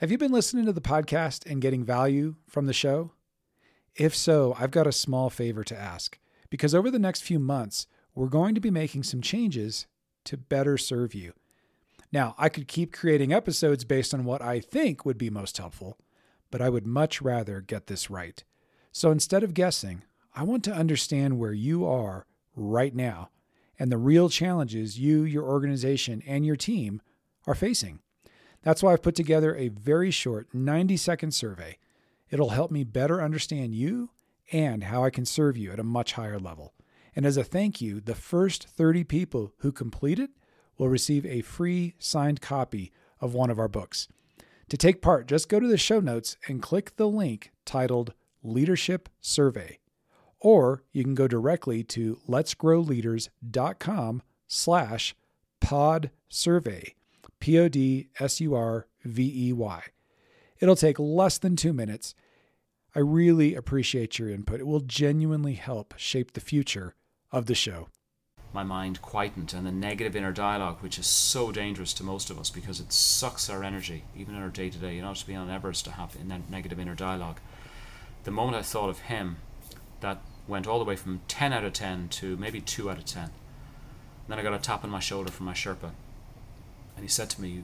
Have you been listening to the podcast and getting value from the show? If so, I've got a small favor to ask, because over the next few months, we're going to be making some changes to better serve you. Now, I could keep creating episodes based on what I think would be most helpful, but I would much rather get this right. So instead of guessing, I want to understand where you are right now and the real challenges you, your organization, and your team are facing. That's why I've put together a very short 90-second survey. It'll help me better understand you and how I can serve you at a much higher level. And as a thank you, the first 30 people who complete it will receive a free signed copy of one of our books. To take part, just go to the show notes and click the link titled Leadership Survey. Or you can go directly to letsgrowleaders.com/podsurvey, PODSURVEY. It'll take less than 2 minutes. I really appreciate your input. It will genuinely help shape the future of the show. My mind quietened, and the negative inner dialogue, which is so dangerous to most of us because it sucks our energy, even in our day-to-day. You're not to be on Everest to have that negative inner dialogue. The moment I thought of him, that went all the way from 10 out of 10 to maybe 2 out of 10. And then I got a tap on my shoulder from my Sherpa, and he said to me,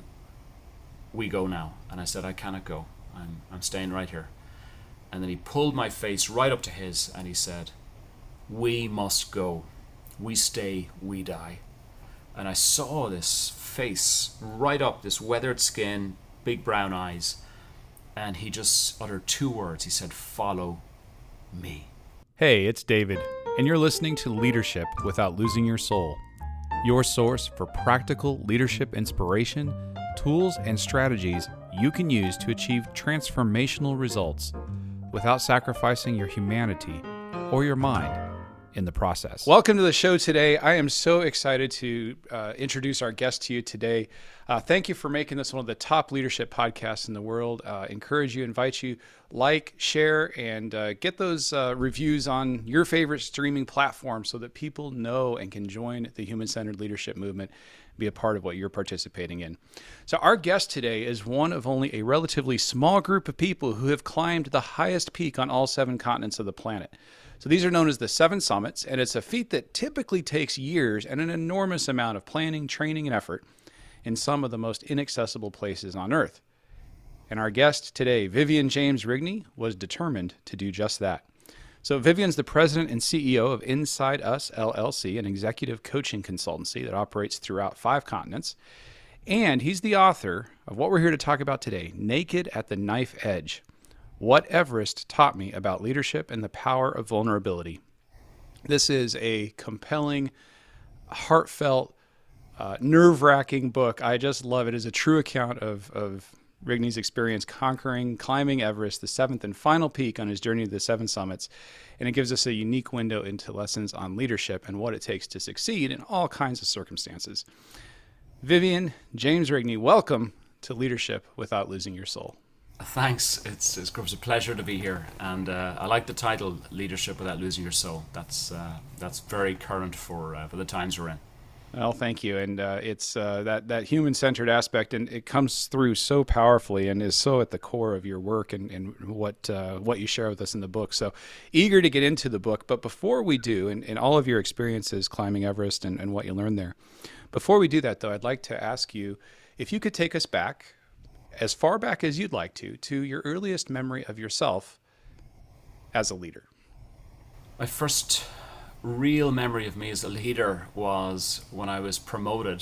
"We go now." And I said, "I cannot go. I'm staying right here." And then he pulled my face right up to his, and he said, "We must go. We stay, we die." And I saw this face right up, this weathered skin, big brown eyes, and he just uttered 2 words. He said, "Follow me." Hey, it's David, and you're listening to Leadership Without Losing Your Soul, your source for practical leadership inspiration, tools, and strategies you can use to achieve transformational results without sacrificing your humanity or your mind in the process. Welcome to the show today. I am so excited to introduce our guest to you today. Thank you for making this one of the top leadership podcasts in the world. Invite you, like, share, and get those reviews on your favorite streaming platform so that people know and can join the human-centered leadership movement, be a part of what you're participating in. So our guest today is one of only a relatively small group of people who have climbed the highest peak on all 7 continents of the planet. So these are known as the 7 Summits, and it's a feat that typically takes years and an enormous amount of planning, training, and effort in some of the most inaccessible places on Earth. And our guest today, Vivian James Rigney, was determined to do just that. So Vivian's the president and CEO of Inside Us LLC, an executive coaching consultancy that operates throughout 5 continents. And he's the author of what we're here to talk about today, Naked at the Knife Edge: What Everest Taught Me About Leadership and the Power of Vulnerability. This is a compelling, heartfelt, nerve-wracking book. I just love it. It's a true account of Rigney's experience climbing Everest, the 7th and final peak on his journey to the 7 summits. And it gives us a unique window into lessons on leadership and what it takes to succeed in all kinds of circumstances. Vivian James Rigney, welcome to Leadership Without Losing Your Soul. Thanks. It's a pleasure to be here, and I like the title, Leadership Without Losing Your Soul. That's very current for the times we're in. Well, thank you, and it's that human-centered aspect, and it comes through so powerfully, and is so at the core of your work and what you share with us in the book. So eager to get into the book, but before we do, and all of your experiences climbing Everest and what you learned there, before we do that, though, I'd like to ask you if you could take us back, as far back as you'd like to your earliest memory of yourself as a leader. My first real memory of me as a leader was when I was promoted.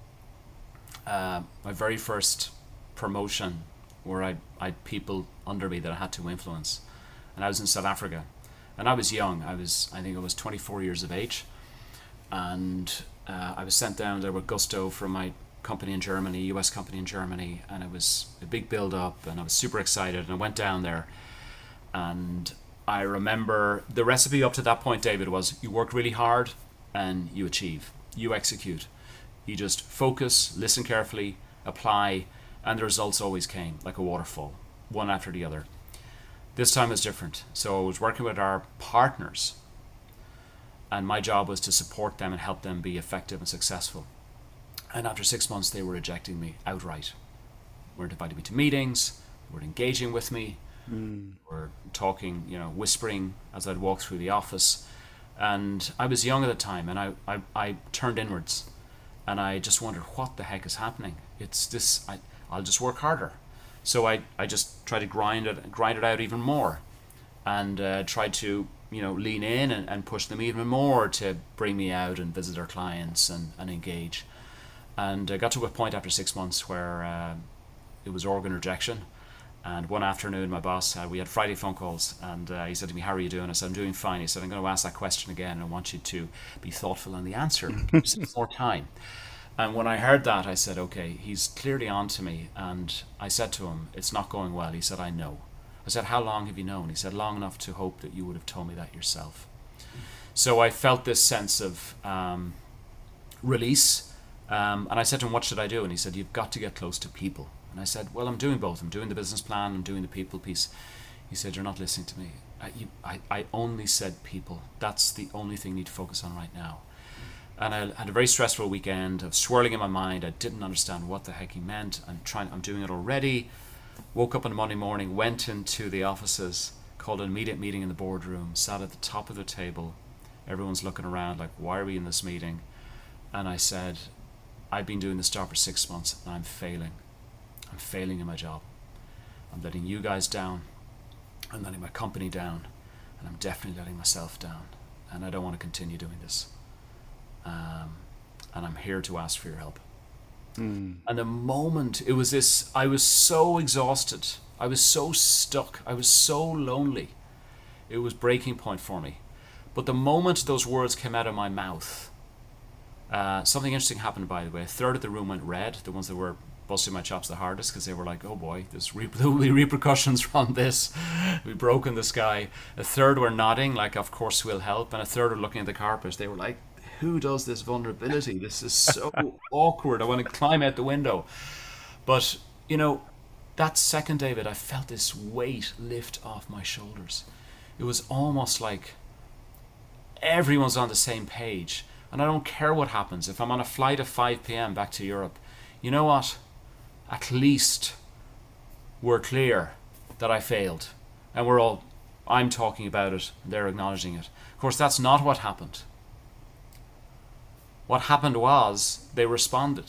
My very first promotion, where I had people under me that I had to influence. And I was in South Africa. And I was young. I think I was 24 years of age. And I was sent down there with gusto from my company in Germany, US company in Germany, and it was a big build up, and I was super excited, and I went down there, and I remember the recipe up to that point, David, was you work really hard and you achieve, you execute, you just focus, listen carefully, apply, and the results always came like a waterfall, one after the other. This time was different. So I was working with our partners, and my job was to support them and help them be effective and successful. And after 6 months, they were rejecting me outright. Weren't inviting me to meetings, were engaging with me, were talking, whispering as I'd walk through the office. And I was young at the time, and I turned inwards, and I just wondered, what the heck is happening? It's this, I'll just work harder. So I just tried to grind it out even more, and tried to lean in and push them even more to bring me out and visit their clients and engage. And I got to a point after 6 months where it was organ rejection. And one afternoon, my boss, we had Friday phone calls, and he said to me, "How are you doing?" I said, "I'm doing fine." He said, "I'm going to ask that question again, and I want you to be thoughtful on the answer. Give more time." And when I heard that, I said, okay, he's clearly on to me. And I said to him, "It's not going well." He said, "I know." I said, "How long have you known?" He said, "Long enough to hope that you would have told me that yourself." So I felt this sense of release. And I said to him, "What should I do?" And he said, "You've got to get close to people." And I said, "Well, I'm doing both. I'm doing the business plan, I'm doing the people piece." He said, "You're not listening to me. I only said people. That's the only thing you need to focus on right now." And I had a very stressful weekend of swirling in my mind. I didn't understand what the heck he meant. I'm doing it already. Woke up on a Monday morning, went into the offices, called an immediate meeting in the boardroom, sat at the top of the table. Everyone's looking around like, why are we in this meeting? And I said, "I've been doing this job for 6 months, and I'm failing. I'm failing in my job. I'm letting you guys down. I'm letting my company down. And I'm definitely letting myself down. And I don't want to continue doing this. And I'm here to ask for your help." And the moment it was this, I was so exhausted. I was so stuck. I was so lonely. It was breaking point for me. But the moment those words came out of my mouth, something interesting happened, by the way. A third of the room went red, the ones that were busting my chops the hardest, because they were like, "Oh boy, there will be repercussions from this. We've broken this guy." A third were nodding, like, "Of course we'll help." And a third were looking at the carpet. They were like, "Who does this vulnerability? This is so awkward. I want to climb out the window." But, that second, David, I felt this weight lift off my shoulders. It was almost like everyone's on the same page. And I don't care what happens. If I'm on a flight at 5 p.m. back to Europe, you know what? At least we're clear that I failed. And I'm talking about it, they're acknowledging it. Of course, that's not what happened. What happened was they responded.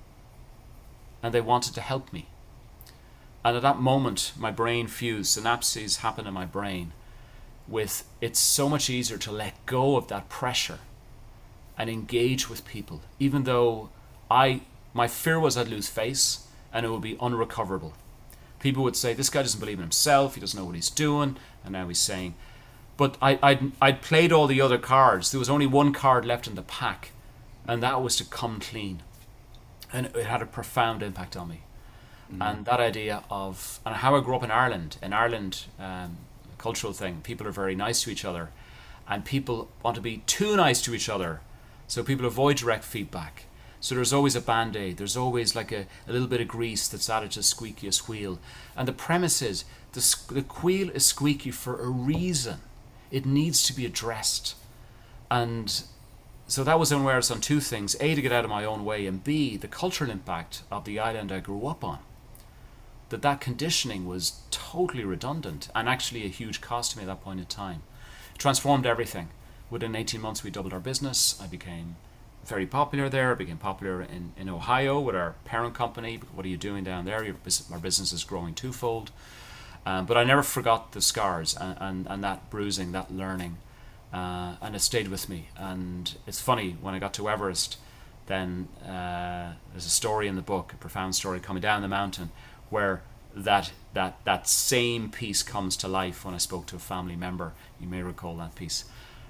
And they wanted to help me. And at that moment, my brain fused. Synapses happened in my brain with, it's so much easier to let go of that pressure and engage with people, even though my fear was I'd lose face and it would be unrecoverable. People would say, "This guy doesn't believe in himself, he doesn't know what he's doing," and now he's saying, but I'd played all the other cards. There was only one card left in the pack, and that was to come clean. And it had a profound impact on me. And that idea of, and how I grew up in Ireland, a cultural thing, people are very nice to each other, and people want to be too nice to each other. So people avoid direct feedback. So there's always a band-aid. There's always like a little bit of grease that's added to squeakiest wheel. And the premise is, the wheel is squeaky for a reason. It needs to be addressed. And so that was awareness on two things. A, to get out of my own way, and B, the cultural impact of the island I grew up on. That conditioning was totally redundant and actually a huge cost to me at that point in time. It transformed everything. Within 18 months, we doubled our business. I became very popular there. I became popular in Ohio with our parent company. "What are you doing down there? Our business is growing twofold." But I never forgot the scars and that bruising, that learning. And it stayed with me. And it's funny, when I got to Everest, then there's a story in the book, a profound story, coming down the mountain, where that same piece comes to life when I spoke to a family member. You may recall that piece.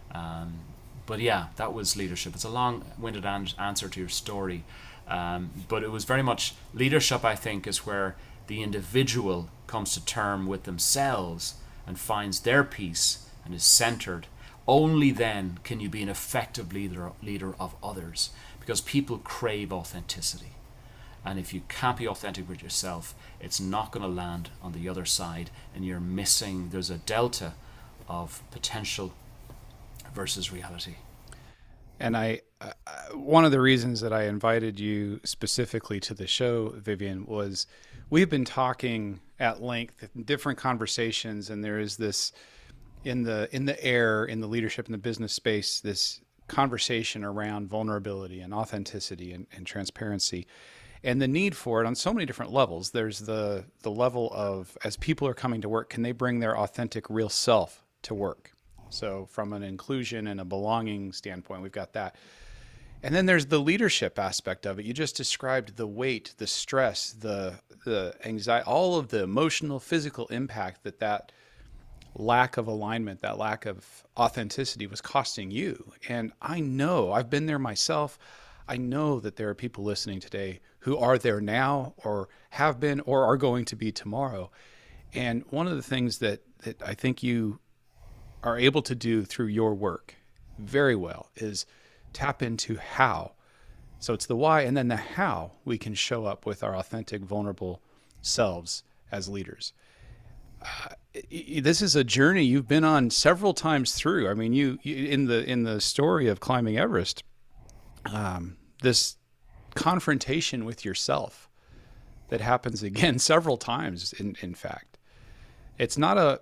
But yeah, that was leadership. It's a long-winded answer to your story. But it was very much leadership, I think, is where the individual comes to term with themselves and finds their peace and is centered. Only then can you be an effective leader of others, because people crave authenticity. And if you can't be authentic with yourself, it's not going to land on the other side, and you're missing, there's a delta of potential versus reality. And one of the reasons that I invited you specifically to the show, Vivian, was we've been talking at length, different conversations, and there is this in the air, in the leadership, in the business space, this conversation around vulnerability and authenticity and transparency, and the need for it on so many different levels. There's the level of, as people are coming to work, can they bring their authentic, real self to work? So from an inclusion and a belonging standpoint, we've got that. And then there's the leadership aspect of it. You just described the weight, the stress, the anxiety, all of the emotional, physical impact that lack of alignment, that lack of authenticity was costing you. And I know, I've been there myself. I know that there are people listening today who are there now, or have been, or are going to be tomorrow. And one of the things that I think you are able to do through your work very well is tap into how. So it's the why, and then the how we can show up with our authentic, vulnerable selves as leaders. This is a journey you've been on several times through. I mean, you in the story of climbing Everest, this confrontation with yourself that happens again several times. In fact, it's not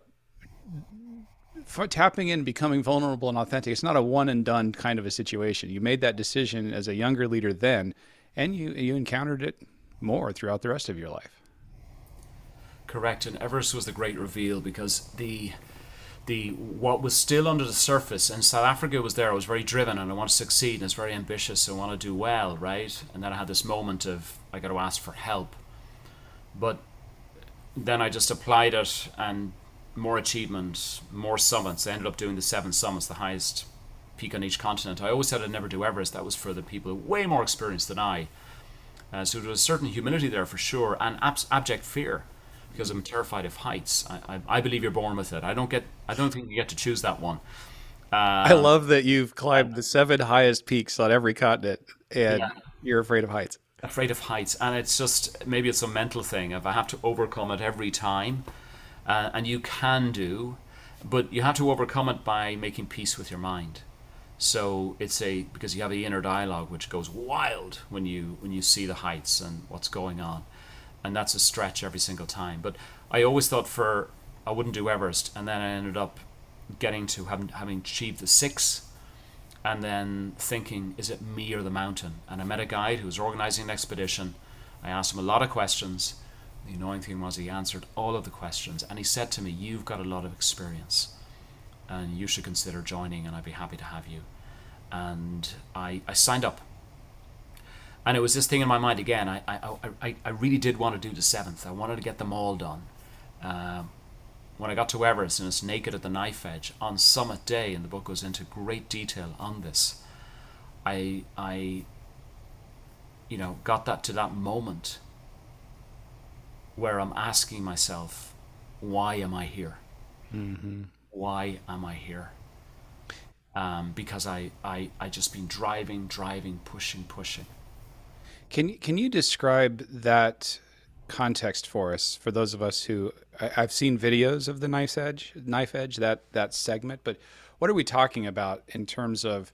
tapping in, becoming vulnerable and authentic. It's not a one and done kind of a situation. You made that decision as a younger leader then, and you encountered it more throughout the rest of your life. Correct, and Everest was the great reveal, because the what was still under the surface, and South Africa was there. I was very driven and I want to succeed, and I was very ambitious. I want to do well, right? And then I had this moment of, I got to ask for help. But then I just applied it, and more achievement, more summits. I ended up doing the 7 summits, the highest peak on each continent. I always said I'd never do Everest. That was for the people way more experienced than I. So there was a certain humility there for sure, and abject fear, because I'm terrified of heights. I believe you're born with it. I don't think you get to choose that one. I love that you've climbed the 7 highest peaks on every continent, and you're afraid of heights. Afraid of heights, and it's just, maybe it's a mental thing. If I have to overcome it every time, and you can do, but you have to overcome it by making peace with your mind. So because you have the inner dialogue which goes wild when you see the heights and what's going on. And that's a stretch every single time. But I always thought I wouldn't do Everest, and then I ended up getting to having achieved the 6, and then thinking, is it me or the mountain? And I met a guide who was organizing an expedition. I asked him a lot of questions. The annoying thing was he answered all of the questions, and he said to me, you've got a lot of experience, and you should consider joining, and I'd be happy to have you. And I signed up. And it was this thing in my mind again. I really did want to do the 7th. I wanted to get them all done. When I got to Everest, and it's naked at the knife edge on summit day, and the book goes into great detail on this, I got that to that moment where I'm asking myself, why am I here? Mm-hmm. Why am I here? Because I just been driving, pushing. Can you describe that context for us, for those of us who I've seen videos of the knife edge, that segment, but what are we talking about in terms of,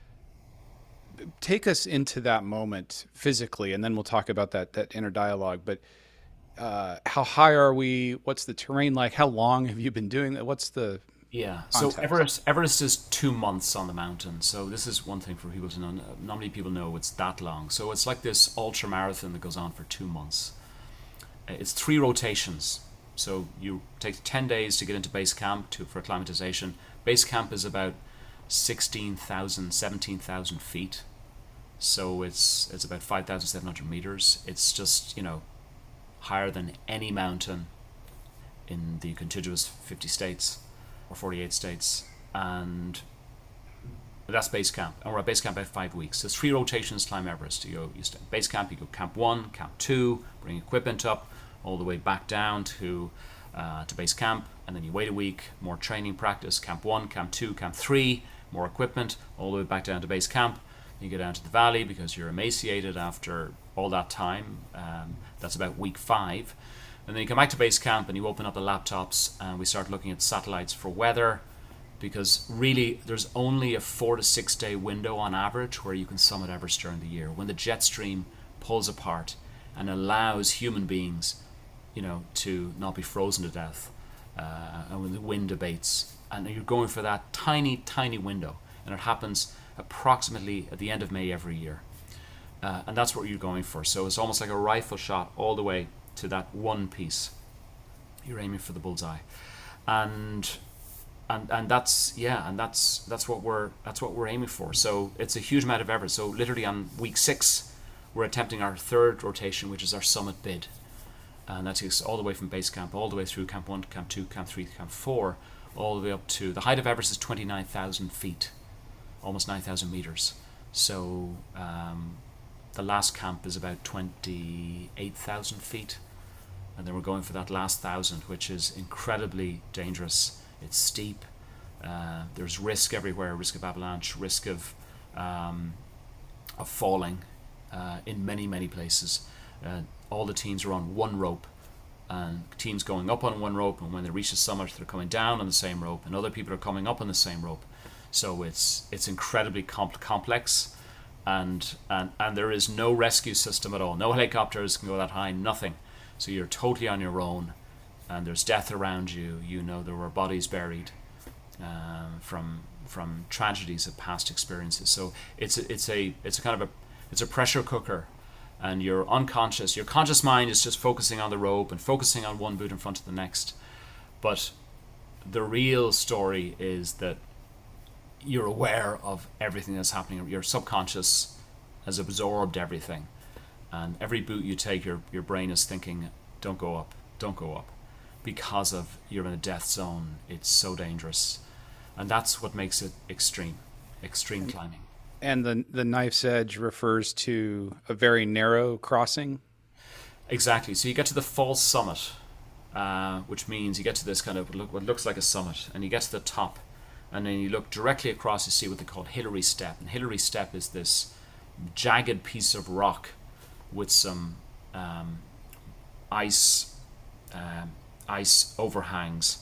take us into that moment physically, and then we'll talk about that inner dialogue. But how high are we? What's the terrain like? How long have you been doing that? What's the So Everest is 2 months on the mountain. So this is one thing for people to know. Not many people know it's that long. So it's like this ultra marathon that goes on for 2 months. It's 3 rotations. So you take 10 days to get into base camp for acclimatization. Base camp is about 16,000, 17,000 feet. So it's about 5,700 meters. It's just, higher than any mountain in the contiguous 50 states. Or 48 states, and that's base camp. And we're at base camp about 5 weeks. There's 3 rotations to climb Everest. You stay at base camp, you go camp 1, camp 2, bring equipment up, all the way back down to base camp, and then you wait a week, more training practice, camp 1, camp 2, camp 3, more equipment, all the way back down to base camp. You get down to the valley because you're emaciated after all that time. That's about week 5. And then you come back to base camp and you open up the laptops and we start looking at satellites for weather, because really there's only a 4 to 6 day window on average where you can summit Everest during the year, when the jet stream pulls apart and allows human beings to not be frozen to death, and when the wind abates, and you're going for that tiny, tiny window, and it happens approximately at the end of May every year, and that's what you're going for. So it's almost like a rifle shot all the way to that one piece. You're aiming for the bullseye, and that's what we're aiming for. So it's a huge amount of effort. So literally on week 6, we're attempting our 3rd rotation, which is our summit bid, and that takes all the way from base camp, all the way through Camp 1, Camp 2, Camp 3, Camp 4, all the way up to the height of Everest is 29,000 feet, almost 9,000 meters. So the last camp is about 28,000 feet, and then we're going for that last 1,000, which is incredibly dangerous. It's steep. There's risk everywhere: risk of avalanche, risk of falling in many places. All the teams are on one rope, and teams going up on one rope, and when they reach the summit, they're coming down on the same rope, and other people are coming up on the same rope. So it's incredibly complex, and there is no rescue system at all. No helicopters can go that high. Nothing. So you're totally on your own. And there's death around you. There were bodies buried from tragedies of past experiences. So it's a pressure cooker, and you're unconscious. Your conscious mind is just focusing on the rope and focusing on one boot in front of the next. But the real story is that you're aware of everything that's happening. Your subconscious has absorbed everything, and every boot you take, your brain is thinking, "Don't go up, don't go up." Because of you're in a death zone. It's so dangerous, and that's what makes it extreme climbing. And the knife's edge refers to a very narrow crossing. Exactly. So you get to the false summit, which means you get to this kind of what looks like a summit, and you get to the top, and then you look directly across. You see what they call Hillary Step, and Hillary Step is this jagged piece of rock with some ice overhangs,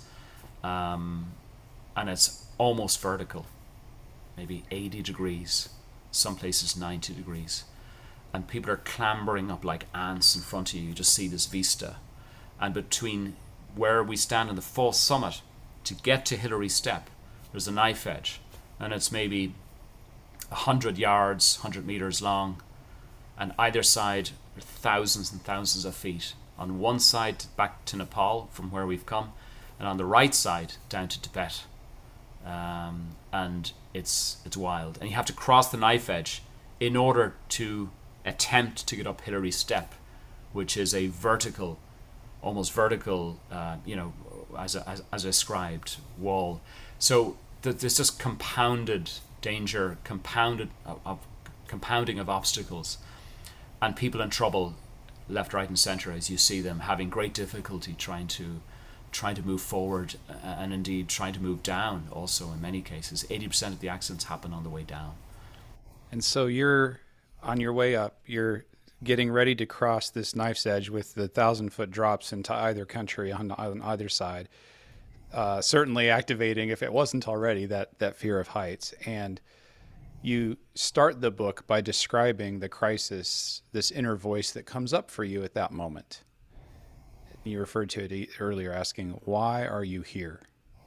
and it's almost vertical, maybe 80 degrees, some places 90 degrees, and people are clambering up like ants in front of you. You just see this vista, and between where we stand on the false summit to get to Hillary Step, there's a knife edge, and it's maybe 100 yards, 100 meters long, and either side are thousands and thousands of feet. On one side back to Nepal from where we've come, and on the right side down to Tibet, and it's wild, and you have to cross the knife edge in order to attempt to get up Hillary Step, which is a vertical, almost vertical, as ascribed wall. So there's just compounded danger, compounding of obstacles, and people in trouble left, right, and centre, as you see them having great difficulty trying to move forward, and indeed trying to move down. Also, in many cases, 80% of the accidents happen on the way down. And so you're on your way up. You're getting ready to cross this knife's edge with the 1,000-foot drops into either country on either side. Certainly activating, if it wasn't already, that fear of heights. And you start the book by describing the crisis, this inner voice that comes up for you at that moment. You referred to it earlier, asking, "Why are you here?"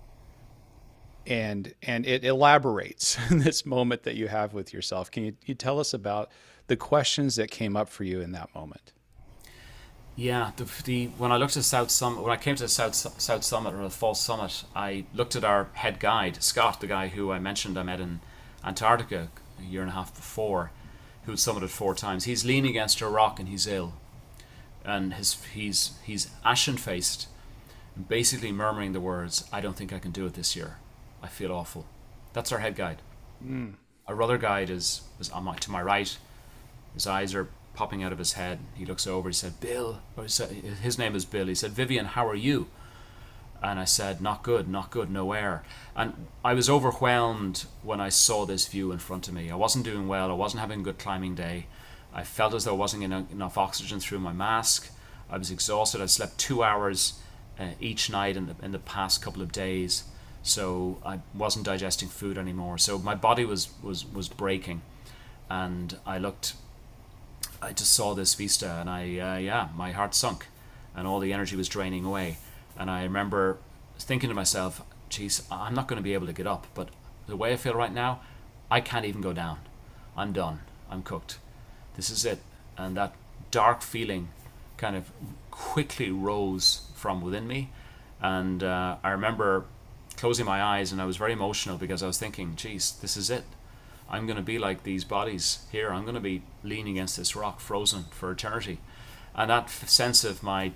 And it elaborates this moment that you have with yourself. Can you tell us about the questions that came up for you in that moment? Yeah, when I looked at South Summit, when I came to the South Summit, or the false summit, I looked at our head guide, Scott, the guy who I mentioned I met in Antarctica a year and a half before, who had summited 4 times. He's leaning against a rock and he's ill, and he's ashen faced, basically murmuring the words, "I don't think I can do it this year. I feel awful." That's our head guide. Our other guide is to my right. His eyes are popping out of his head. He looks over. He said, "Bill," or his name is Bill. He said, "Vivian, how are you?" And I said, not good, no air." And I was overwhelmed when I saw this view in front of me. I wasn't doing well. I wasn't having a good climbing day. I felt as though I wasn't getting enough oxygen through my mask. I was exhausted. I slept 2 hours each night in the past couple of days. So I wasn't digesting food anymore. So my body was breaking. And I just saw this vista, and my heart sunk. and all the energy was draining away. And I remember thinking to myself, geez, I'm not going to be able to get up, but the way I feel right now, I can't even go down. I'm done. I'm cooked. This is it. And that dark feeling kind of quickly rose from within me. And I remember closing my eyes, and I was very emotional because I was thinking, geez, this is it. I'm going to be like these bodies here. I'm going to be leaning against this rock, frozen for eternity. And that sense of my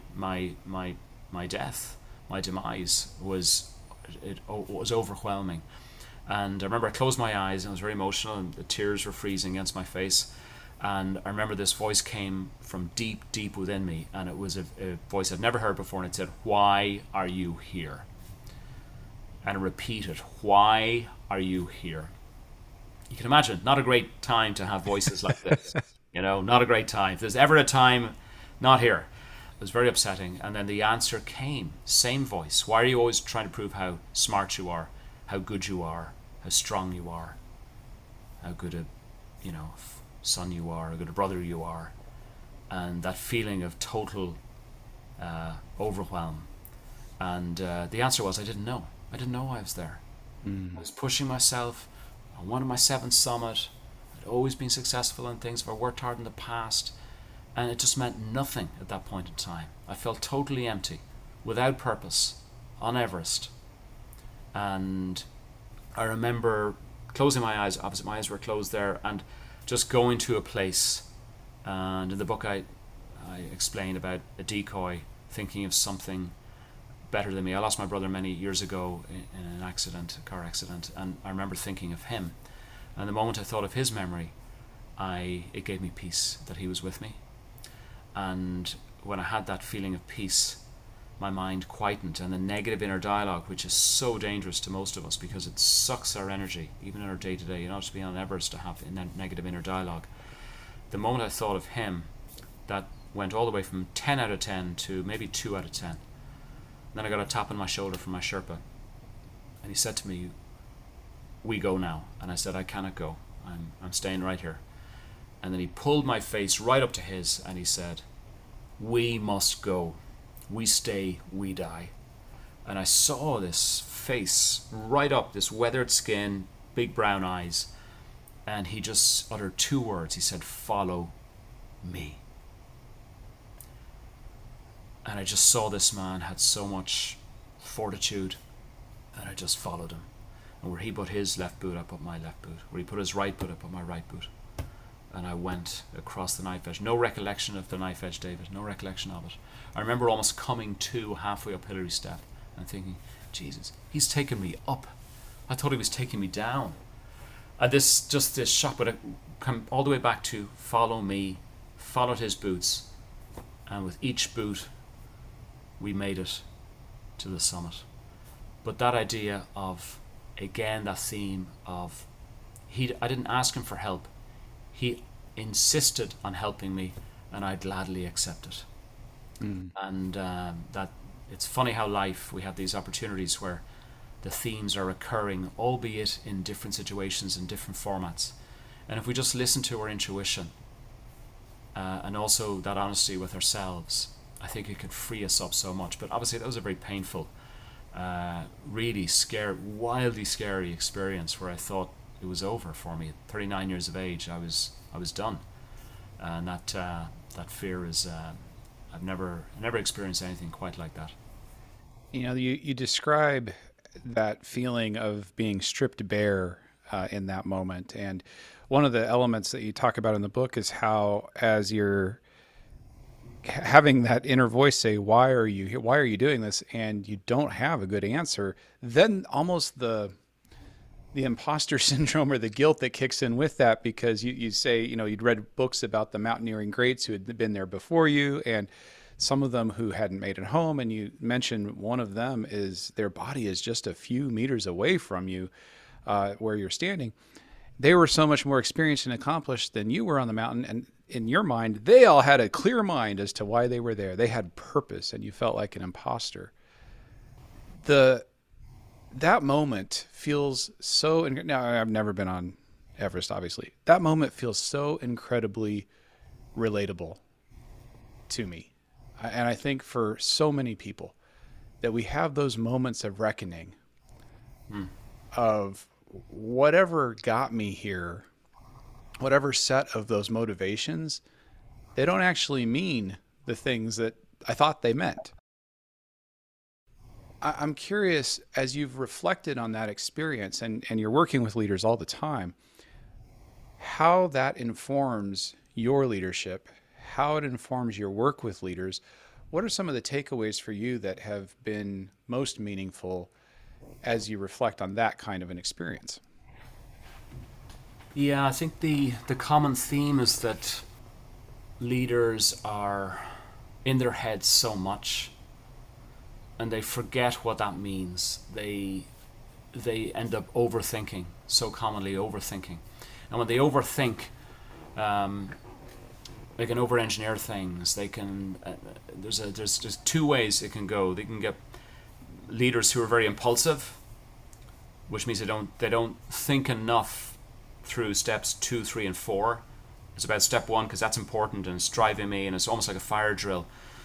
death, my demise, was overwhelming. And I remember I closed my eyes, and I was very emotional, and the tears were freezing against my face. And I remember this voice came from deep, deep within me, and it was a voice I'd never heard before, and it said, "Why are you here?" And it repeated, "Why are you here?" You can imagine, not a great time to have voices like this. Not a great time. If there's ever a time, not here. It was very upsetting. And then the answer came, same voice. Why are you always trying to prove how smart you are, how good you are, how strong you are, how good a son you are, how good a brother you are? And that feeling of total overwhelm. And the answer was, I didn't know. I didn't know I was there. I was pushing myself. I wanted my seventh summit. I'd always been successful in things. I've worked hard in the past. And it just meant nothing at that point in time. I felt totally empty, without purpose, on Everest. And I remember closing my eyes. Obviously, my eyes were closed there, and just going to a place. And in the book, I explained about a decoy thinking of something better than me. I lost my brother many years ago in an accident, a car accident, and I remember thinking of him. And the moment I thought of his memory, it gave me peace that he was with me. And when I had that feeling of peace, my mind quietened, and the negative inner dialogue, which is so dangerous to most of us because it sucks our energy, even in our day-to-day. You're not just being on Everest to have a negative inner dialogue. The moment I thought of him, that went all the way from 10 out of 10 to maybe 2 out of 10. Then I got a tap on my shoulder from my Sherpa, and he said to me, "We go now." And I said, "I cannot go. I'm staying right here." And then he pulled my face right up to his, and he said, "We must go. We stay, we die." And I saw this face right up, this weathered skin, big brown eyes, and he just uttered 2 words. He said, "Follow me." And I just saw this man had so much fortitude, and I just followed him. And where he put his left boot, I put my left boot. Where he put his right boot, I put my right boot. And I went across the knife edge. No recollection of the knife edge, David. No recollection of it. I remember almost coming to halfway up Hillary Step and thinking, Jesus, he's taken me up. I thought he was taking me down. And this shock, but it come all the way back to follow me, followed his boots, and with each boot, we made it to the summit. But that idea of, again, that theme of, I didn't ask him for help. He insisted on helping me, and I gladly accept it. And that it's funny how life, we have these opportunities where the themes are occurring, albeit in different situations and different formats. And if we just listen to our intuition, and also that honesty with ourselves, I think it could free us up so much. But obviously that was a very painful, really scary, wildly scary experience where I thought it was over for me. At 39 years of age, I was done. And that fear is, I've never experienced anything quite like that. You describe that feeling of being stripped bare in that moment. And one of the elements that you talk about in the book is how, as you're having that inner voice say, why are you here? Why are you doing this? And you don't have a good answer. Then almost the imposter syndrome or the guilt that kicks in with that, because you say, you'd read books about the mountaineering greats who had been there before you, and some of them who hadn't made it home. And you mentioned one of them is their body is just a few meters away from you, where you're standing. They were so much more experienced and accomplished than you were on the mountain. And in your mind, they all had a clear mind as to why they were there. They had purpose, and you felt like an imposter. That moment feels so, now I've never been on Everest, obviously. That moment feels so incredibly relatable to me. And I think for so many people that we have those moments of reckoning of whatever got me here, whatever set of those motivations, they don't actually mean the things that I thought they meant. I'm curious, as you've reflected on that experience and you're working with leaders all the time, how that informs your leadership, how it informs your work with leaders. What are some of the takeaways for you that have been most meaningful as you reflect on that kind of an experience? Yeah, I think the common theme is that leaders are in their heads so much, and they forget what that means. They end up overthinking, so commonly overthinking. And when they overthink, they can over-engineer things. They can there's two ways it can go. They can get leaders who are very impulsive, which means they don't think enough through steps 2, 3, and 4. It's about step 1 because that's important and it's driving me, and it's almost like a fire drill.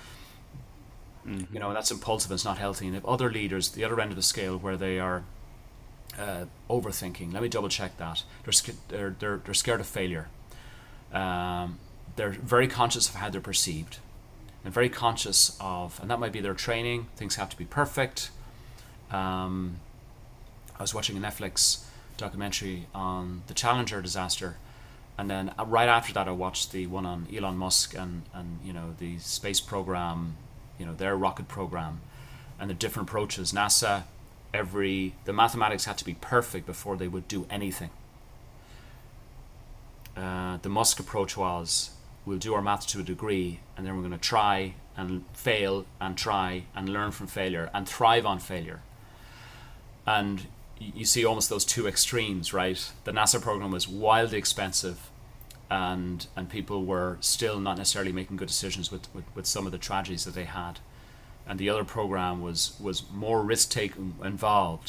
And that's impulsive and it's not healthy. And if other leaders, the other end of the scale, where they are overthinking. Let me double check that. They're scared of failure. They're very conscious of how they're perceived, and very conscious of, and that might be their training. Things have to be perfect. I was watching a Netflix documentary on the Challenger disaster, and then right after that I watched the one on Elon Musk and the space program, their rocket program, and the different approaches. NASA, the mathematics had to be perfect before they would do anything. The Musk approach was, we'll do our maths to a degree, and then we're going to try and fail and try and learn from failure and thrive on failure. And you see almost those two extremes, right? The NASA program was wildly expensive, and people were still not necessarily making good decisions with some of the tragedies that they had. And the other program was more risk-taking involved,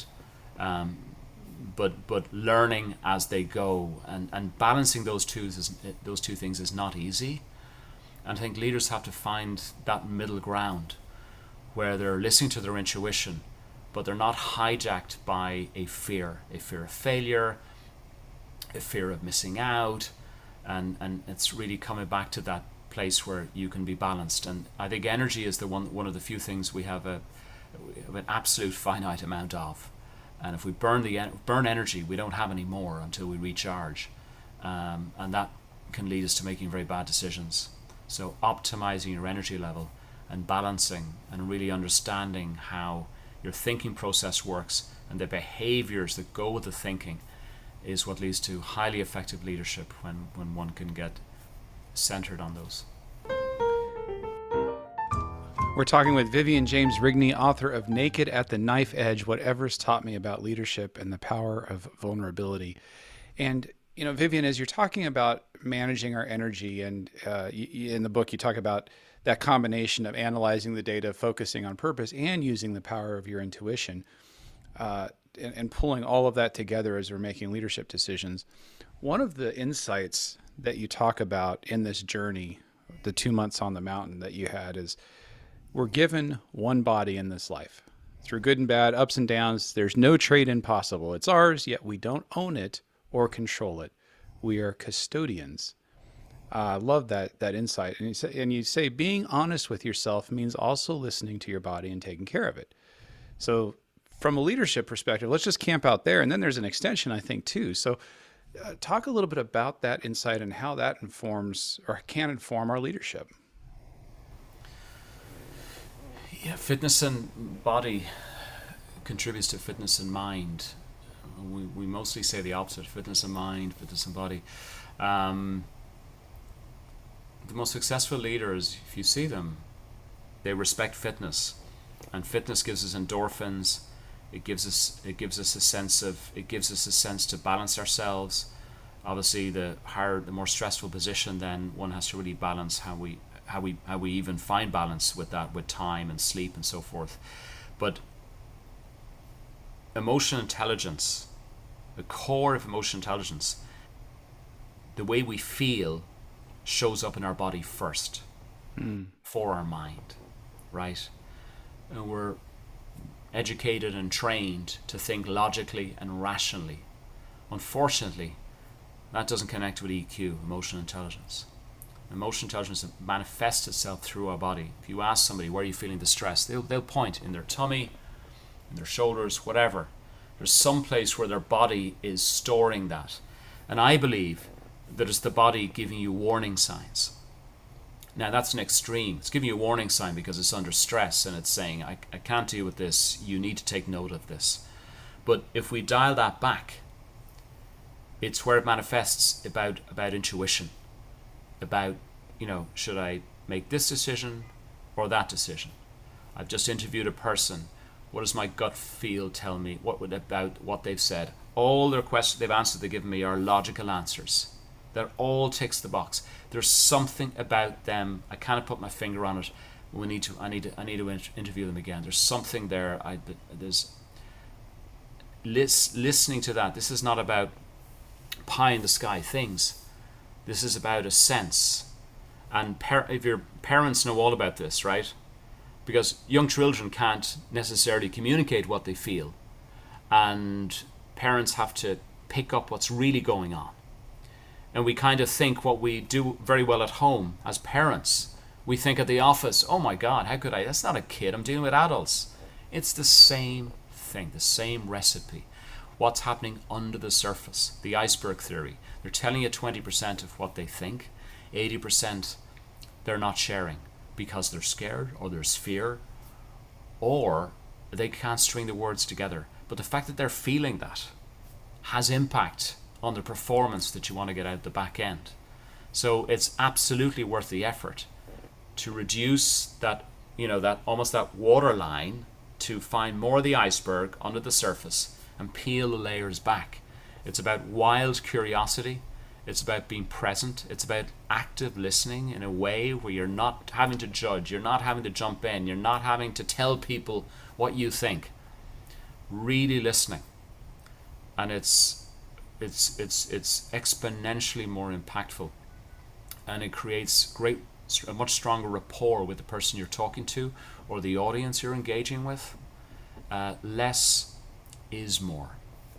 but learning as they go, and balancing those two things is not easy. And I think leaders have to find that middle ground where they're listening to their intuition, but they're not hijacked by a fear of failure, a fear of missing out, and it's really coming back to that place where you can be balanced. And I think energy is one of the few things we have an absolute finite amount of. And if we burn energy, we don't have any more until we recharge, and that can lead us to making very bad decisions. So optimizing your energy level and balancing and really understanding how your thinking process works and the behaviors that go with the thinking is what leads to highly effective leadership when one can get centered on those. We're talking with Vivian James Rigney, author of Naked at the Knife Edge, Whatever's Taught Me About Leadership and the Power of Vulnerability. And, Vivian, as you're talking about managing our energy, and in the book you talk about that combination of analyzing the data, focusing on purpose, and using the power of your intuition, and pulling all of that together as we're making leadership decisions. One of the insights that you talk about in this journey, the 2 months on the mountain that you had, is we're given one body in this life. Through good and bad, ups and downs, there's no trade-in possible. It's ours, yet we don't own it or control it. We are custodians. I love that insight. And you say being honest with yourself means also listening to your body and taking care of it. So from a leadership perspective, let's just camp out there. And then there's an extension, I think, too. So talk a little bit about that insight and how that informs or can inform our leadership. Yeah, fitness and body contributes to fitness and mind. We mostly say the opposite: fitness and mind, fitness and body. The most successful leaders, if you see them, they respect fitness, and fitness gives us endorphins. It gives us a sense to balance ourselves. Obviously, the more stressful position, then one has to really balance how we even find balance with that, with time and sleep and so forth. But emotional intelligence, the core of emotional intelligence, the way we feel shows up in our body first. for our mind, right? And we're educated and trained to think logically and rationally. Unfortunately, that doesn't connect with EQ, emotional intelligence. Emotional intelligence manifests itself through our body. If you ask somebody, where are you feeling the stress, they'll point in their tummy, in their shoulders, whatever. There's some place where their body is storing that. And I believe that it's the body giving you warning signs. Now that's an extreme. It's giving you a warning sign because it's under stress and it's saying, I can't deal with this, you need to take note of this. But if we dial that back, it's where it manifests about intuition. About, should I make this decision or that decision? I've just interviewed a person. What does my gut feel tell me? About what they've said? All their questions they've answered, they've given me are logical answers. That all ticks the box. There's something about them. I can't put my finger on it. I need to interview them again. There's something there. There's listening to that. This is not about pie in the sky things. This is about a sense. And if your parents know all about this, right? Because young children can't necessarily communicate what they feel, and parents have to pick up what's really going on. And we kind of think what we do very well at home as parents, we think at the office, oh my God, how could I? That's not a kid, I'm dealing with adults. It's the same thing, the same recipe. What's happening under the surface, the iceberg theory. They're telling you 20% of what they think, 80% they're not sharing because they're scared or there's fear or they can't string the words together. But the fact that they're feeling that has impact on the performance that you want to get out the back end. So it's absolutely worth the effort to reduce that, that almost that water line, to find more of the iceberg under the surface and peel the layers back. It's about wild curiosity. It's about being present. It's about active listening in a way where you're not having to judge. You're not having to jump in. You're not having to tell people what you think. Really listening. And it's exponentially more impactful. And it creates a much stronger rapport with the person you're talking to or the audience you're engaging with. Less is more.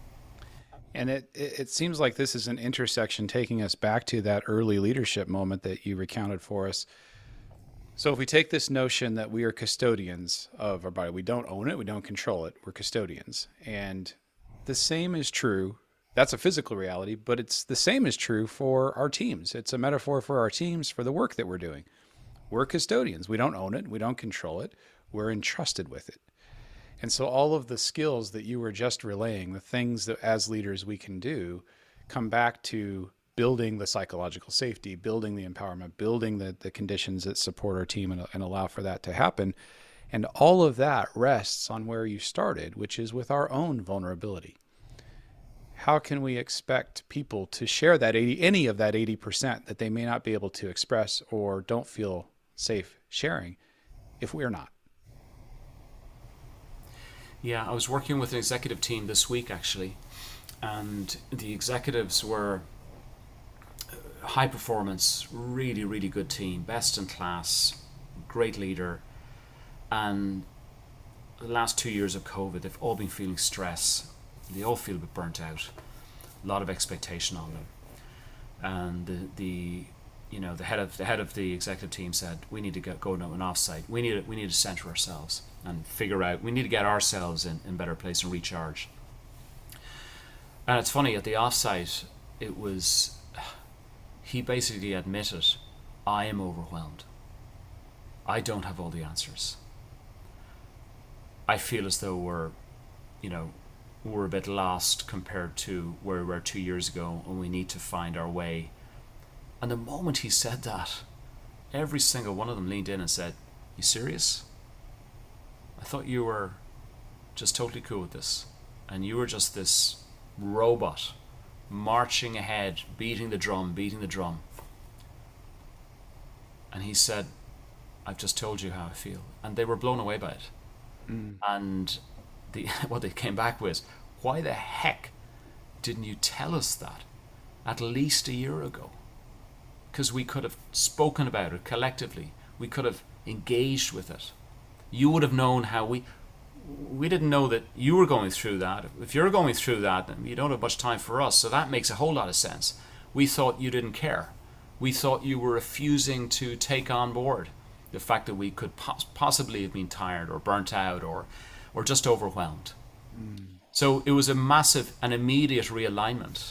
And it seems like this is an intersection taking us back to that early leadership moment that you recounted for us. So if we take this notion that we are custodians of our body, we don't own it, we don't control it, we're custodians. And the same is true. That's a physical reality, but it's the same is true for our teams. It's a metaphor for our teams, for the work that we're doing. We're custodians. We don't own it. We don't control it. We're entrusted with it. And so all of the skills that you were just relaying, the things that as leaders we can do, come back to building the psychological safety, building the empowerment, building the conditions that support our team and allow for that to happen. And all of that rests on where you started, which is with our own vulnerability. How can we expect people to share that any of that 80% that they may not be able to express or don't feel safe sharing if we're not? Yeah, I was working with an executive team this week actually, and the executives were high performance, really, really good team, best in class, great leader. And the last 2 years of COVID, they've all been feeling stress. They all feel a bit burnt out, a lot of expectation on them. And the head of the executive team said, we need to go to an offsite. We need to center ourselves and figure out, we need to get ourselves in better place and recharge. And it's funny, at the offsite, he basically admitted, I am overwhelmed. I don't have all the answers. I feel as though we're a bit lost compared to where we were 2 years ago, and we need to find our way. And the moment he said that, every single one of them leaned in and said, you serious? I thought you were just totally cool with this. And you were just this robot marching ahead, beating the drum. And he said, I've just told you how I feel. And they were blown away by it. And what they came back with, why the heck didn't you tell us that at least a year ago? Because we could have spoken about it collectively. We could have engaged with it. You would have known how we didn't know that you were going through that. If you're going through that, then you don't have much time for us. So that makes a whole lot of sense. We thought you didn't care. We thought you were refusing to take on board the fact that we could possibly have been tired or burnt out or just overwhelmed. So it was a massive and immediate realignment,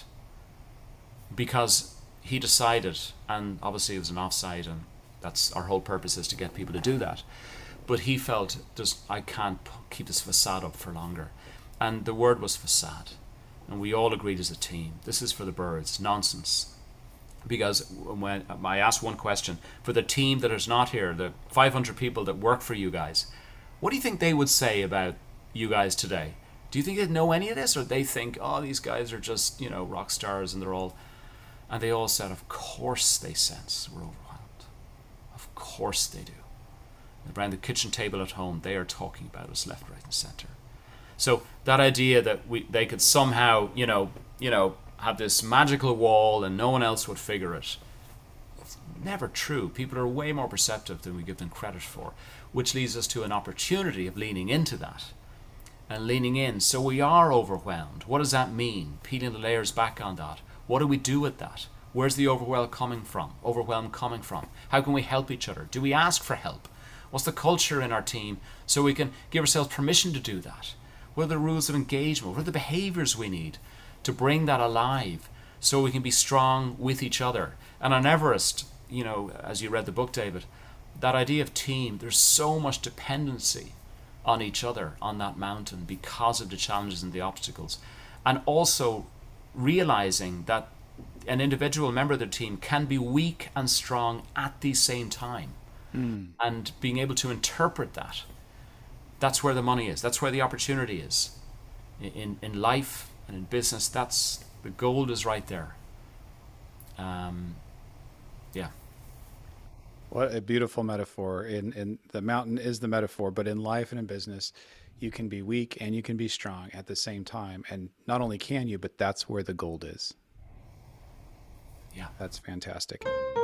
because he decided, and obviously it was an offside, and that's our whole purpose, is to get people to do that. But he felt, I can't keep this facade up for longer. And the word was facade. And we all agreed as a team, this is for the birds, nonsense. Because when I asked one question, for the team that is not here, the 500 people that work for you guys, what do you think they would say about you guys today? Do you think they know any of this? Or they think, oh, these guys are just, rock stars, and and they all said, of course they sense we're overwhelmed. Of course they do. Around the kitchen table at home, they are talking about us left, right, and center. So that idea that they could somehow, have this magical wall and no one else would figure it, it's never true. People are way more perceptive than we give them credit for, which leads us to an opportunity of leaning into that and leaning in. So we are overwhelmed. What does that mean? Peeling the layers back on that. What do we do with that? Where's the overwhelm coming from? How can we help each other? Do we ask for help? What's the culture in our team so we can give ourselves permission to do that? What are the rules of engagement? What are the behaviors we need to bring that alive so we can be strong with each other? And on Everest, as you read the book, David, that idea of team, there's so much dependency on each other on that mountain because of the challenges and the obstacles. And also realizing that an individual member of the team can be weak and strong at the same time. And being able to interpret that, that's where the money is. That's where the opportunity is. In life and in business, that's the gold is right there. Yeah. What a beautiful metaphor. In the mountain is the metaphor, but in life and in business, you can be weak and you can be strong at the same time. And not only can you, but that's where the gold is. Yeah. That's fantastic.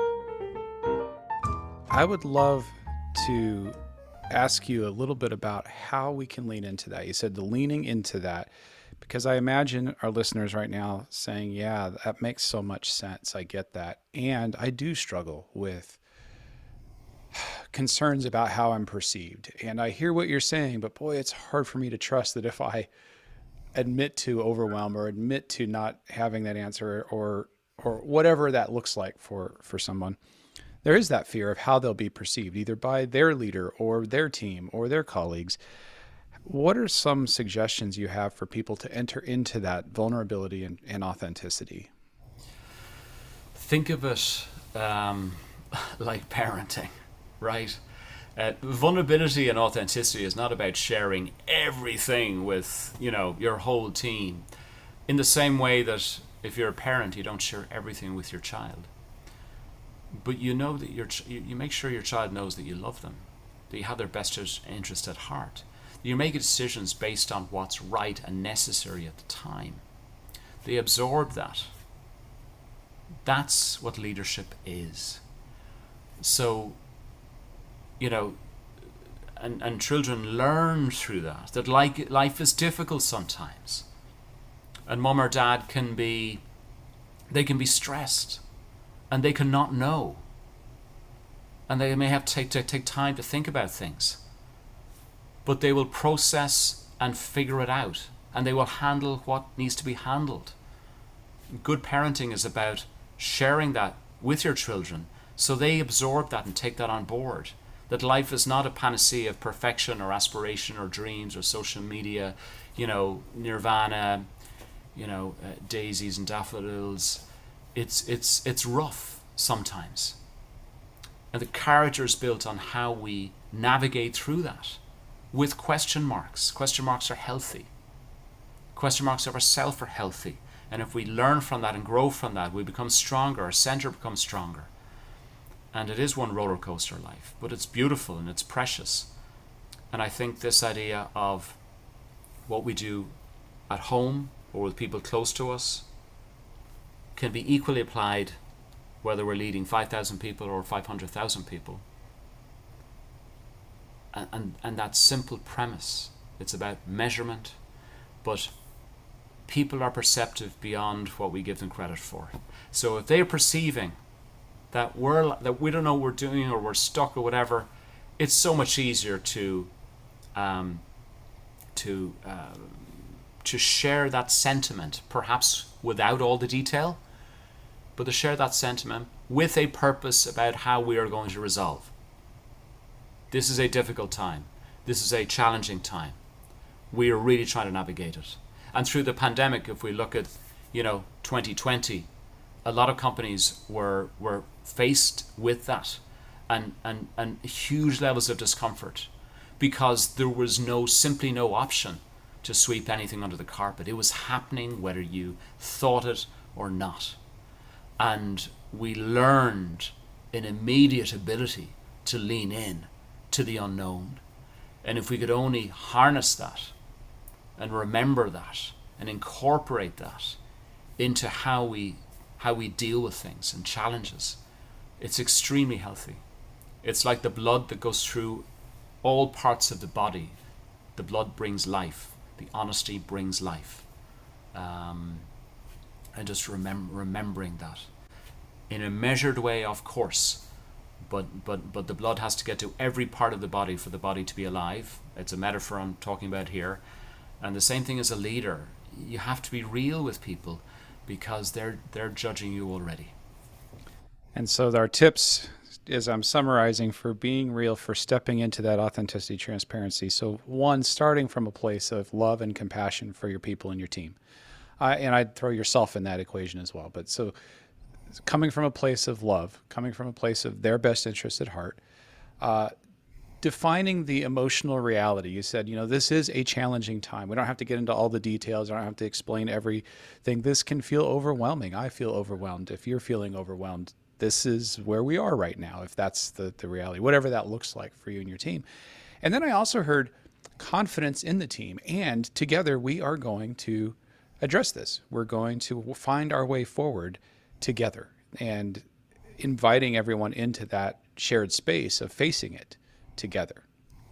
I would love to ask you a little bit about how we can lean into that. You said the leaning into that, because I imagine our listeners right now saying, yeah, that makes so much sense. I get that. And I do struggle with concerns about how I'm perceived. And I hear what you're saying, but boy, it's hard for me to trust that if I admit to overwhelm or admit to not having that answer or whatever that looks like for someone, there is that fear of how they'll be perceived, either by their leader or their team or their colleagues. What are some suggestions you have for people to enter into that vulnerability and authenticity? Think of it like parenting, right? Vulnerability and authenticity is not about sharing everything with, your whole team. In the same way that if you're a parent, you don't share everything with your child. But you know that you make sure your child knows that you love them, that you have their best interest at heart. You make decisions based on what's right and necessary at the time. They absorb that. That's what leadership is. So, and children learn through that life is difficult sometimes. And mom or dad can be stressed. And they cannot know. And they may have to take time to think about things. But they will process and figure it out. And they will handle what needs to be handled. Good parenting is about sharing that with your children so they absorb that and take that on board. That life is not a panacea of perfection or aspiration or dreams or social media, nirvana, daisies and daffodils. It's rough sometimes. And the character is built on how we navigate through that with question marks. Question marks are healthy. Question marks of ourselves are healthy. And if we learn from that and grow from that, we become stronger. Our center becomes stronger. And it is one roller coaster life, but it's beautiful and it's precious. And I think this idea of what we do at home or with people close to us can be equally applied whether we're leading 5,000 people or 500,000 people. and that simple premise. It's about measurement, but people are perceptive beyond what we give them credit for. So if they're perceiving that we don't know what we're doing, or we're stuck, or whatever, it's so much easier to share that sentiment, perhaps without all the detail, but to share that sentiment with a purpose about how we are going to resolve. This is a difficult time. This is a challenging time. We are really trying to navigate it. And through the pandemic, if we look at 2020, a lot of companies were faced with that and huge levels of discomfort, because there was simply no option to sweep anything under the carpet. It was happening whether you thought it or not. And we learned an immediate ability to lean in to the unknown. And if we could only harness that and remember that and incorporate that into how we deal with things and challenges, it's extremely healthy. It's like the blood that goes through all parts of the body. The blood brings life. The honesty brings life. And just remembering that in a measured way, of course, but the blood has to get to every part of the body for the body to be alive. It's a metaphor I'm talking about here. And the same thing as a leader. You have to be real with people, because they're judging you already. And so our tips, as I'm summarizing, for being real, for stepping into that authenticity, transparency. So one, starting from a place of love and compassion for your people and your team. And I'd throw yourself in that equation as well. But so coming from a place of love, coming from a place of their best interest at heart, defining the emotional reality. You said, this is a challenging time. We don't have to get into all the details. I don't have to explain everything. This can feel overwhelming. I feel overwhelmed. If you're feeling overwhelmed, this is where we are right now, if that's the reality, whatever that looks like for you and your team. And then I also heard confidence in the team. And together we are going to address this. We're going to find our way forward together, and inviting everyone into that shared space of facing it together.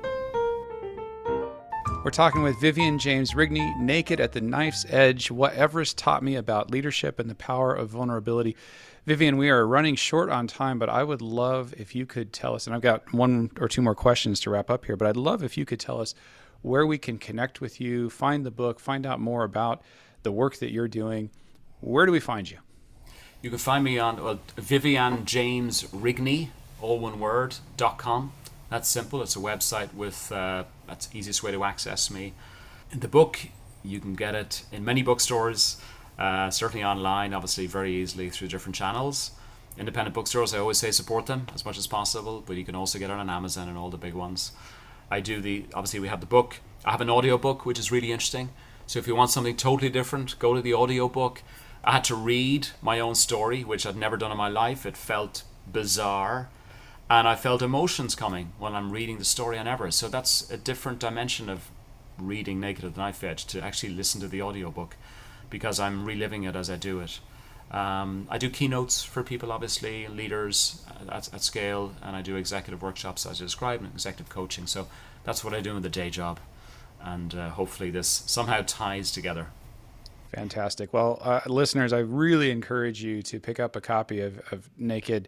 We're talking with Vivian James Rigney, Naked at the Knife's Edge, What Everest Taught Me About Leadership and the Power of Vulnerability. Vivian, we are running short on time, but I would love if you could tell us, and I've got one or two more questions to wrap up here, but I'd love if you could tell us where we can connect with you, find the book, find out more about the work that you're doing. Where do we find you? You can find me on Vivian James Rigney, all one word, .com. That's simple. It's a website with, that's the easiest way to access me. The book, you can get it in many bookstores, certainly online, obviously very easily through different channels. Independent bookstores, I always say support them as much as possible, but you can also get it on Amazon and all the big ones. Obviously we have the book. I have an audio book, which is really interesting. So if you want something totally different, go to the audio book. I had to read my own story, which I'd never done in my life. It felt bizarre. And I felt emotions coming when I'm reading the story on Everest. So that's a different dimension of reading Naked at the Knife Edge, to actually listen to the audiobook, because I'm reliving it as I do it. I do keynotes for people, obviously, leaders at scale, and I do executive workshops, as I described, and executive coaching. So that's what I do in the day job. And hopefully this somehow ties together. Fantastic. Well, listeners, I really encourage you to pick up a copy of Naked.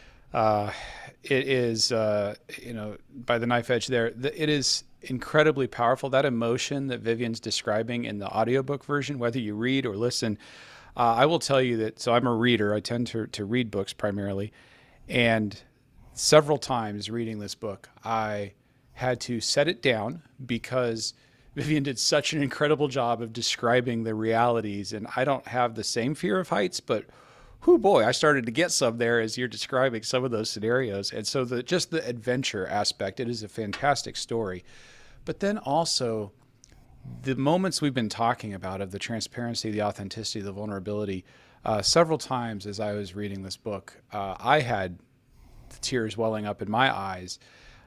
It is, by the Knife Edge there. It is incredibly powerful. That emotion that Vivian's describing in the audiobook version, whether you read or listen, I will tell you that, so I'm a reader. I tend to read books primarily. And several times reading this book, I had to set it down because Vivian did such an incredible job of describing the realities. And I don't have the same fear of heights, but whoo boy, I started to get some there as you're describing some of those scenarios. And so just the adventure aspect, it is a fantastic story. But then also the moments we've been talking about of the transparency, the authenticity, the vulnerability, several times as I was reading this book, I had the tears welling up in my eyes.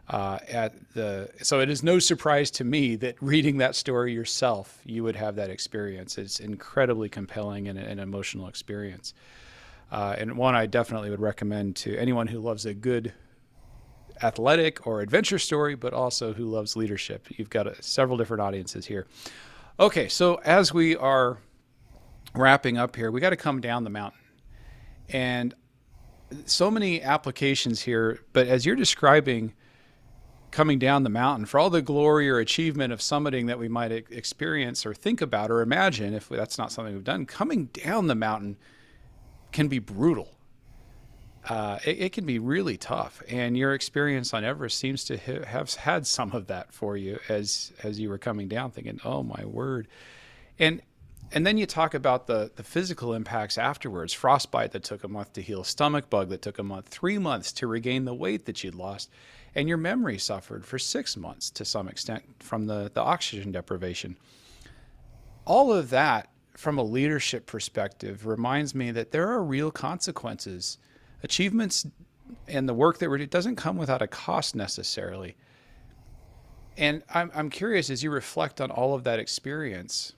So it is no surprise to me that reading that story yourself, you would have that experience. It's incredibly compelling and an emotional experience. And one I definitely would recommend to anyone who loves a good athletic or adventure story, but also who loves leadership. You've got several different audiences here. Okay, so as we are wrapping up here, we got to come down the mountain. And so many applications here, but as you're describing coming down the mountain, for all the glory or achievement of summiting that we might experience or think about or imagine, if that's not something we've done, coming down the mountain can be brutal. It can be really tough. And your experience on Everest seems to have had some of that for you as you were coming down, thinking, oh my word. And then you talk about the physical impacts afterwards, frostbite that took a month to heal, stomach bug that took a month, 3 months to regain the weight that you'd lost. And your memory suffered for 6 months to some extent from the oxygen deprivation. All of that, from a leadership perspective, reminds me that there are real consequences. Achievements and the work that we're doing doesn't come without a cost necessarily. And I'm curious, as you reflect on all of that experience,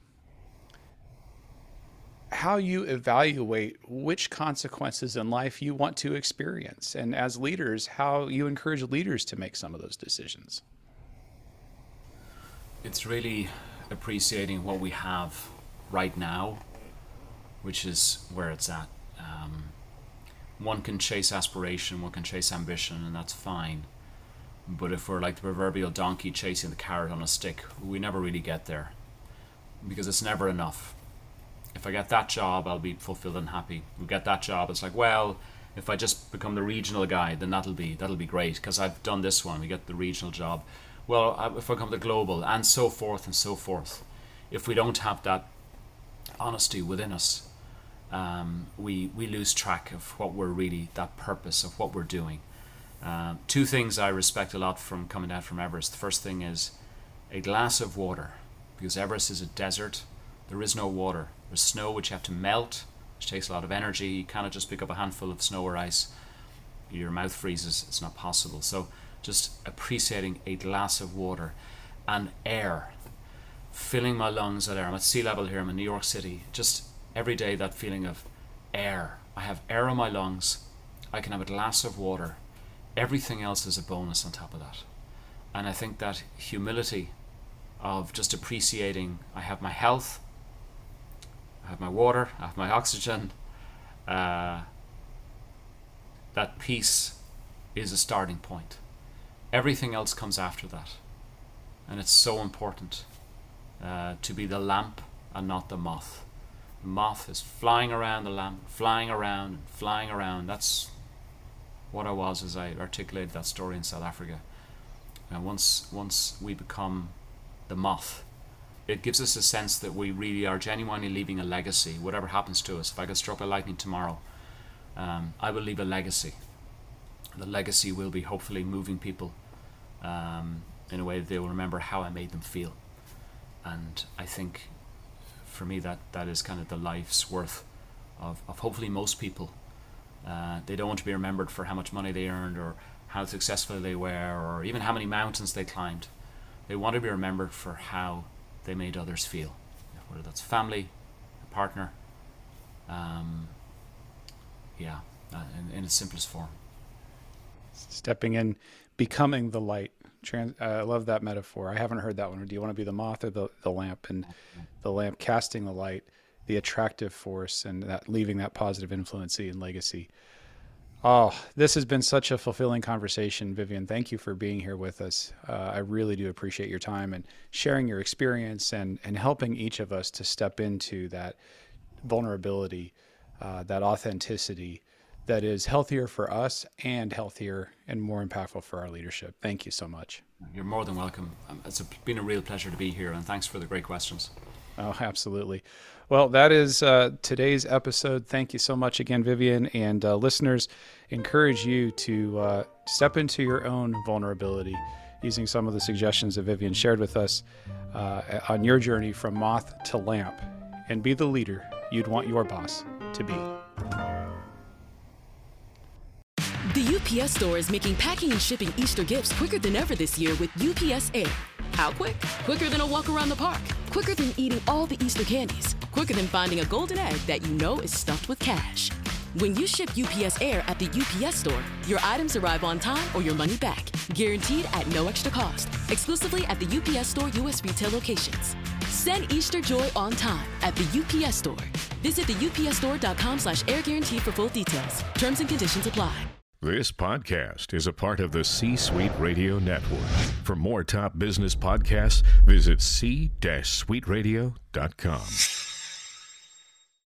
how you evaluate which consequences in life you want to experience, and as leaders, how you encourage leaders to make some of those decisions. It's really appreciating what we have right now, which is where it's at. One can chase aspiration, one can chase ambition, and that's fine. But if we're like the proverbial donkey chasing the carrot on a stick, we never really get there, because it's never enough. If I get that job, I'll be fulfilled and happy. We get that job, it's like, well, if I just become the regional guy, then that'll be great, because I've done this one. We get the regional job. Well, if I become the global, and so forth and so forth. If we don't have that honesty within us, we lose track of what we're really, that purpose of what we're doing. Two things I respect a lot from coming down from Everest. The first thing is a glass of water, because Everest is a desert. There is no water. There's snow which you have to melt, which takes a lot of energy. You cannot just pick up a handful of snow or ice. Your mouth freezes. It's not possible. So just appreciating a glass of water and air, filling my lungs with air. I'm at sea level here. I'm in New York City. Just every day that feeling of air. I have air in my lungs. I can have a glass of water. Everything else is a bonus on top of that. And I think that humility of just appreciating, I have my health, I have my water, I have my oxygen, that peace is a starting point. Everything else comes after that. And it's so important to be the lamp and not the moth. The moth is flying around the lamp, flying around and flying around. That's what I was as I articulated that story in South Africa. And once we become the moth, it gives us a sense that we really are genuinely leaving a legacy. Whatever happens to us, if I get struck by lightning tomorrow, I will leave a legacy. The legacy will be hopefully moving people in a way that they will remember how I made them feel. And I think for me that is kind of the life's worth of hopefully most people. They don't want to be remembered for how much money they earned or how successful they were or even how many mountains they climbed. They want to be remembered for how they made others feel, whether that's family, a partner, in its simplest form. Stepping in, becoming the light. I love that metaphor. I haven't heard that one. Do you want to be the moth or the lamp? And the lamp casting the light, the attractive force, and that leaving that positive influence and legacy. Oh, this has been such a fulfilling conversation, Vivian. Thank you for being here with us. I really do appreciate your time and sharing your experience and helping each of us to step into that vulnerability, that authenticity that is healthier for us and healthier and more impactful for our leadership. Thank you so much. You're more than welcome. It's been a real pleasure to be here, and thanks for the great questions. Oh, absolutely. Well, that is today's episode. Thank you so much again, Vivian. And listeners, encourage you to step into your own vulnerability using some of the suggestions that Vivian shared with us on your journey from moth to lamp, and be the leader you'd want your boss to be. The UPS Store is making packing and shipping Easter gifts quicker than ever this year with UPS Air. How quick? Quicker than a walk around the park. Quicker than eating all the Easter candies. Quicker than finding a golden egg that you know is stuffed with cash. When you ship UPS Air at the UPS Store, your items arrive on time or your money back, guaranteed at no extra cost, exclusively at the UPS Store U.S. retail locations. Send Easter joy on time at the UPS Store. Visit the upsstore.com/air guarantee for full details. Terms and conditions apply. This podcast is a part of the C-Suite Radio Network. For more top business podcasts, visit c-suiteradio.com.